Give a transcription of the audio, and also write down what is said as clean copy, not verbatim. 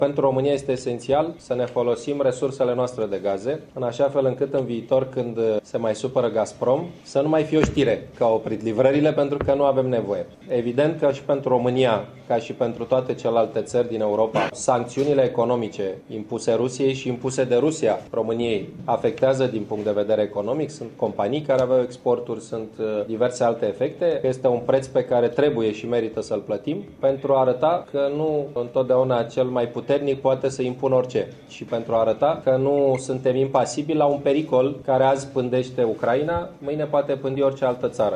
Pentru România este esențial să ne folosim resursele noastre de gaze, în așa fel încât în viitor, când se mai supără Gazprom, să nu mai fie o știre că au oprit livrările pentru că nu avem nevoie. Evident că și pentru România, ca și pentru toate celelalte țări din Europa, sancțiunile economice impuse Rusiei și impuse de Rusia României afectează din punct de vedere economic. Sunt companii care aveau exporturi, sunt diverse alte efecte. Este un preț pe care trebuie și merită să-l plătim pentru a arăta că nu întotdeauna cel mai puternic poate să impună orice și pentru a arăta că nu suntem impasibili la un pericol care azi pândește Ucraina, mâine poate pândi orice altă țară.